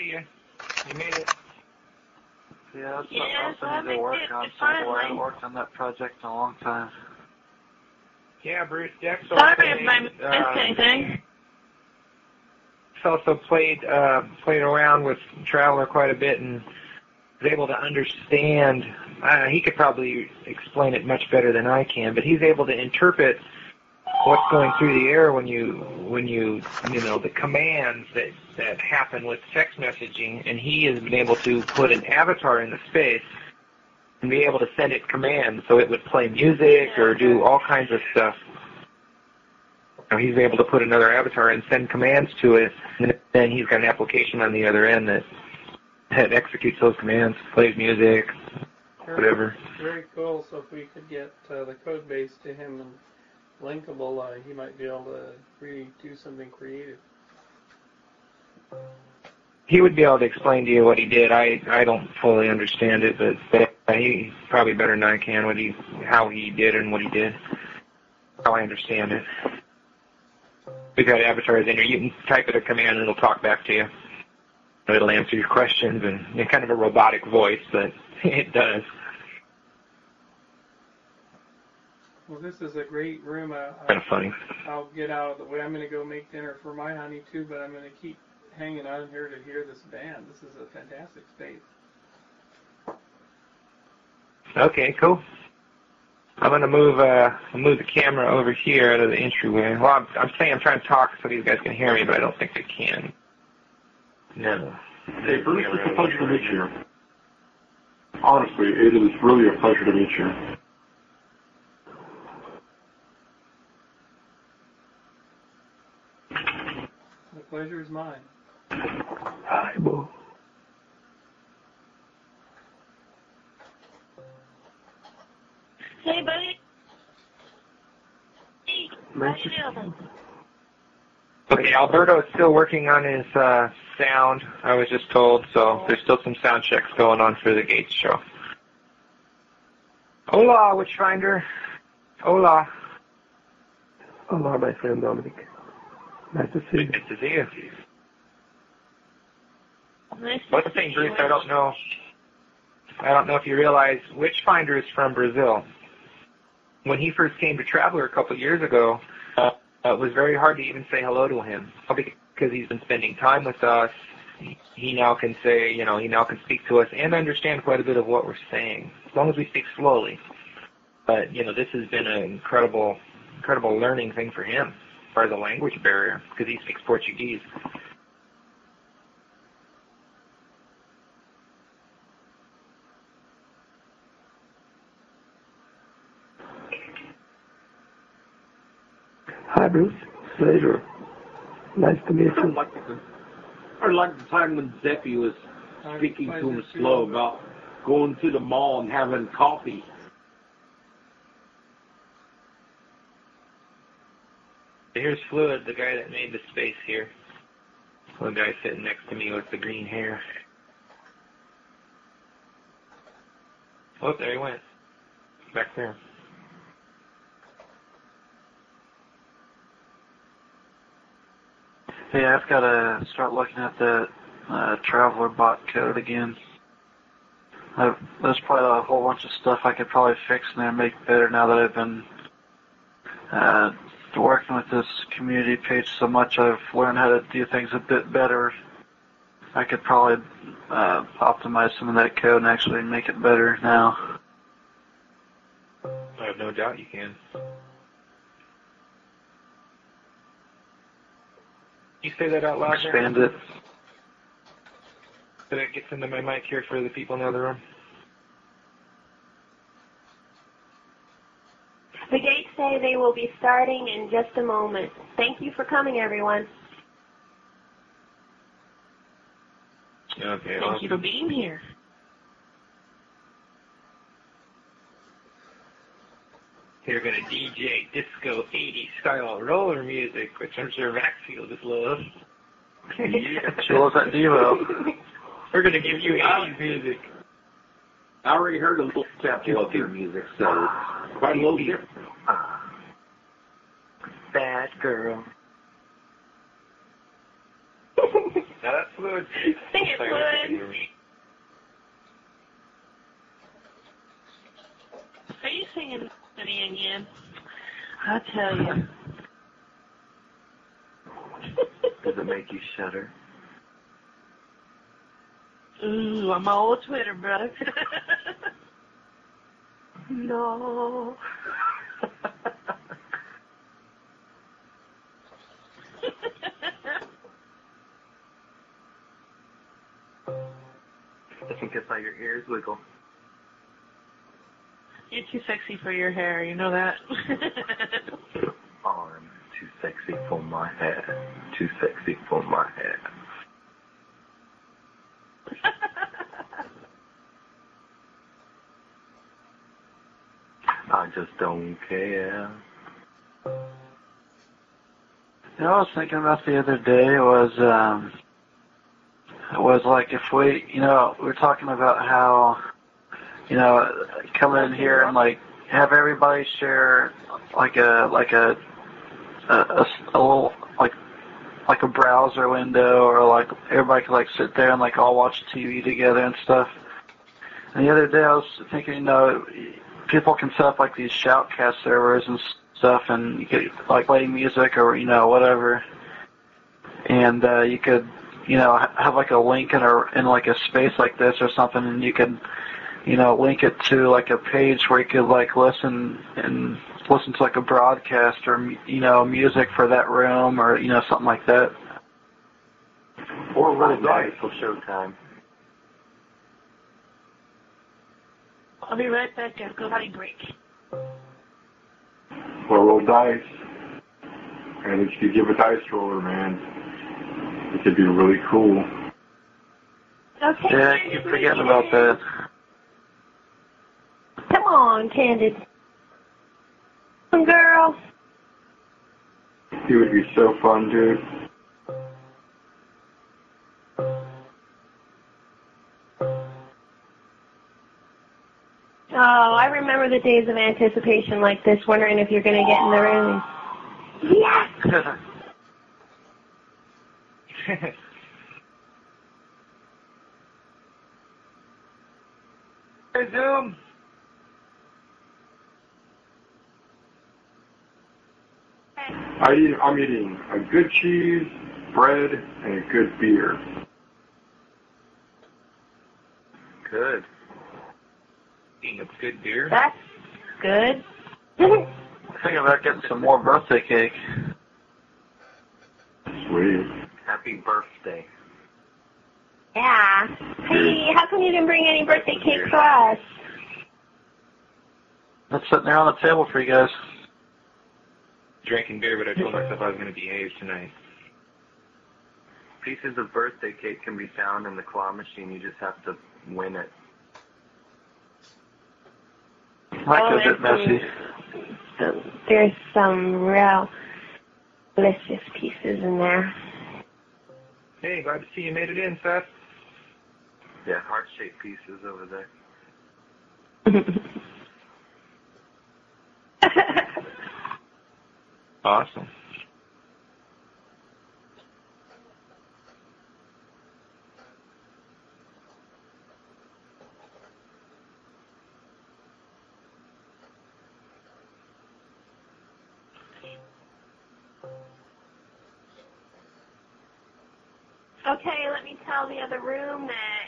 see you. You made it. Yeah, that's something else I need to work on. So I haven't worked on that project in a long time. Yeah, Bruce Dex. Sorry if I missed anything. Also played around with Traveler quite a bit and was able to understand. He could probably explain it much better than I can, but he's able to interpret what's going through the air when you know the commands that happen with text messaging, and he has been able to put an avatar in the space and be able to send it commands so it would play music or do all kinds of stuff. He's able to put another avatar and send commands to it, and then he's got an application on the other end that executes those commands, plays music, whatever. Very cool. So if we could get the code base to him and linkable, he might be able to really do something creative. He would be able to explain to you what he did. I don't fully understand it, but he's probably better than I can how he did and what he did. How I understand it. We've got avatars in here. You can type it a command and it'll talk back to you. It'll answer your questions and it's kind of a robotic voice, but it does. Well, this is a great room. Kind of funny. I'll get out of the way. I'm going to go make dinner for my honey, too, but I'm going to keep hanging on here to hear this band. This is a fantastic space. Okay, cool. I'm going to move the camera over here out of the entryway. Well, I'm saying I'm trying to talk so these guys can hear me, but I don't think they can. No. Hey, Bruce, it's a pleasure to meet you. Honestly, it is really a pleasure to meet you. The pleasure is mine. Hi, Boo. Hey, buddy. Hey, how you doing? Okay, Alberto is still working on his sound, I was just told, so there's still some sound checks going on for the Gates show. Hola, Witchfinder. Hola. Hola, my friend Dominic. Nice to see you. Nice to see you. Nice One thing, Bruce, I don't know if you realize, Witchfinder is from Brazil. When he first came to Traveler a couple of years ago, it was very hard to even say hello to him because he's been spending time with us. He now can say, he now can speak to us and understand quite a bit of what we're saying, as long as we speak slowly. But, this has been an incredible learning thing for him as far as a language barrier because he speaks Portuguese. Hi, Bruce. Pleasure. Nice to meet you. I like the time when Zeppi was speaking to him slow about going to the mall and having coffee. Here's Fluid, the guy that made the space here. The guy sitting next to me with the green hair. Oh, there he went. Back there. Hey, I've got to start looking at the Traveler bot code again. There's probably a whole bunch of stuff I could probably fix in there and make better now that I've been working with this community page so much. I've learned how to do things a bit better. I could probably optimize some of that code and actually make it better now. I have no doubt you can. You say that out loud. Expand it. So that gets into my mic here for the people in the other room. The gates say they will be starting in just a moment. Thank you for coming, everyone. Okay. Thank you for being here. They're going to DJ disco 80s style roller music, which I'm sure Maxfield just loves. Yeah, she loves that Devo. We're going to give you 80s music. I already heard a little sample of your music, so quite a little different. Bad girl. Now that's Fluid. Sing it, Fluid. Are you singing Honey again? I'll tell you. Does it make you shudder? Ooh, I'm all over Twitter, bro. No. I think it's how your ears wiggle. You're too sexy for your hair, you know that? I'm too sexy for my hair. Too sexy for my hair. I just don't care. You know, I was thinking about the other day was like if we, you know, we were talking about how, you know, come in here and like have everybody share like a little like a browser window, or like everybody could like sit there and like all watch TV together and stuff. And the other day I was thinking, you know, people can set up like these shoutcast servers and stuff, and you could like play music or, you know, whatever, and you could, you know, have like a link in like a space like this or something, and you could, you know, link it to like a page where you could like listen to like a broadcast or, you know, music for that room, or, you know, something like that. Or roll dice for showtime. I'll be right back. I'll go potty break. Or roll dice. And if you could give a dice roller, man, it could be really cool. Okay. Yeah, I keep forgetting about that. Come on, Candid. Girl. It would be so fun, dude. Oh, I remember the days of anticipation like this, wondering if you're going to get in the room. Yes! Hey, Zoom. I'm eating a good cheese, bread, and a good beer. Good. Eating a good beer. That's good. Thinking about getting some more birthday cake. Sweet. Happy birthday. Yeah. Hey, how come you didn't bring any birthday cake for us? That's sitting there on the table for you guys. Drinking beer, but I told myself I was going to behave tonight. Pieces of birthday cake can be found in the claw machine. You just have to win it. Might be a bit messy. There's some real delicious pieces in there. Hey, glad to see you made it in, Seth. Yeah, heart-shaped pieces over there. Awesome. Okay, let me tell the other room that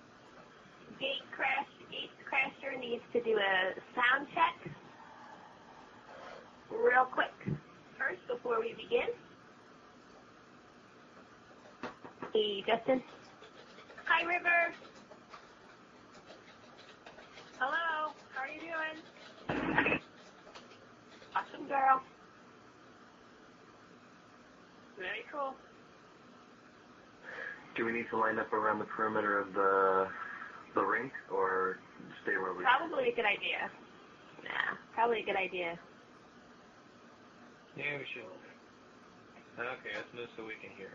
Gatecrasher needs to do a sound check real quick first before we begin. Hey, Justin. Hi, River. Hello. How are you doing? Awesome, girl. Very cool. Do we need to line up around the perimeter of the rink, or stay where we are? Probably a good idea. Yeah, probably a good idea. Yeah, we should. Okay, let's move so we can hear.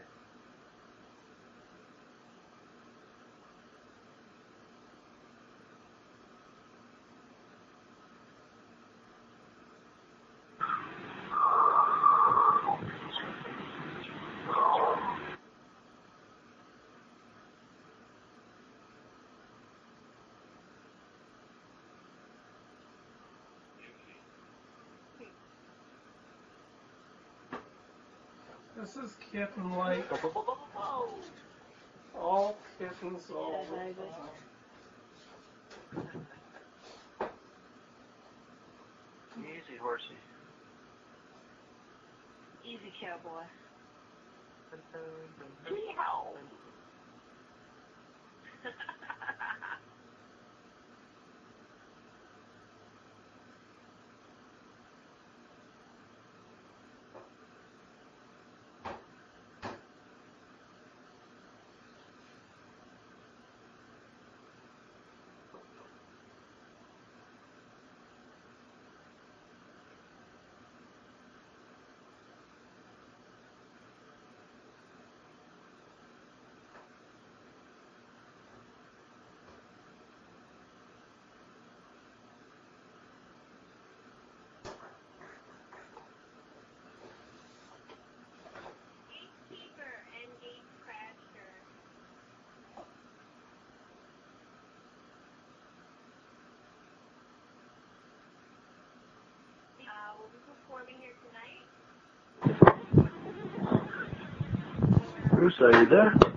This is kitten-like. All kittens, all the time. Easy, horsey. Easy, cowboy. We'll be performing here tonight. Bruce, are you there?